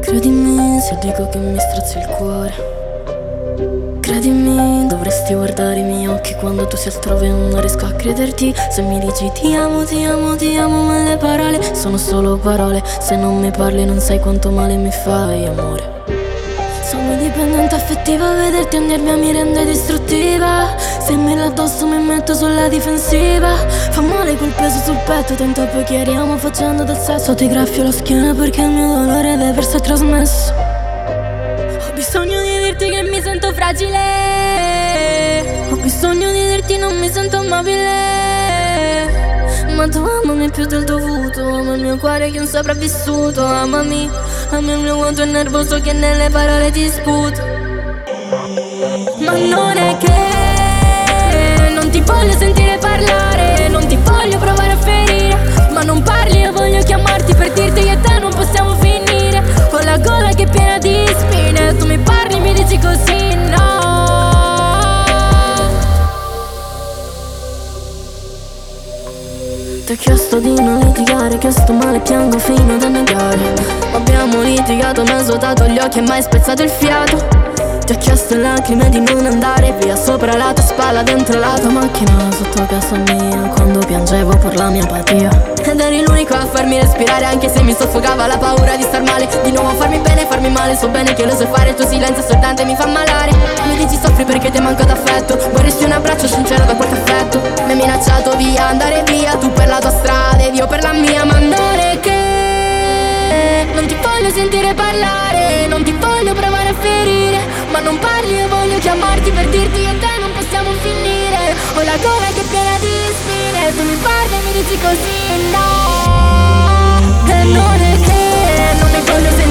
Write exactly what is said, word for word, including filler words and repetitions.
Credimi se dico che mi strazzi il cuore. Credimi, dovresti guardare i miei occhi quando tu sei altrove e non riesco a crederti. Se mi dici ti amo, ti amo, ti amo, ma le parole sono solo parole. Se non mi parli non sai quanto male mi fai, amore. Sono dipendente affettiva, vederti andarmi mi rende distruttiva. Se mi la addosso mi metto sulla difensiva. Fa male quel peso sul petto, tanto poi chiariamo facendo del sesso. Ti graffio la schiena perché il mio dolore deve essere trasmesso. Ho bisogno di dirti che mi sento fragile. Ho bisogno di dirti non mi sento amabile. Ma tu amami più del dovuto. Ama il mio cuore che è un sopravvissuto. Amami, ami il mio vuoto è nervoso che nelle parole ti sputo. Ma non è che non ti voglio sentire parlare, non ti voglio provare a ferire. Ma non parli, io voglio chiamarti per dirti che te non possiamo finire. Ho la gola che è piena di spine. Tu mi parli, mi dici così, no. Ti ho chiesto di non litigare, che sto male piango fino ad annegare. Abbiamo litigato, mi hai svuotato gli occhi e mai spezzato il fiato. Ti ho chiesto in lacrime di non andare via, sopra la tua spalla, dentro la tua macchina, sotto casa mia, quando piangevo per la mia apatia. Ed eri l'unico a farmi respirare, anche se mi soffocava la paura di star male. Di nuovo farmi bene, farmi male, so bene che lo sai fare. Il tuo silenzio assordante mi fa malare. Mi dici soffri perché ti manco d'affetto. Vorresti un abbraccio sincero da qualche affetto. Mi hai minacciato via, andare via, tu per la tua strada ed io per la mia. Ma non è che non ti voglio sentire parlare, non ti voglio provare a ferire. Ma non parli, io voglio chiamarti per dirti che te non possiamo finire. Ho la gola che è piena di spine. Tu mi parli e mi dici così, no. E non è che non ne voglio sentire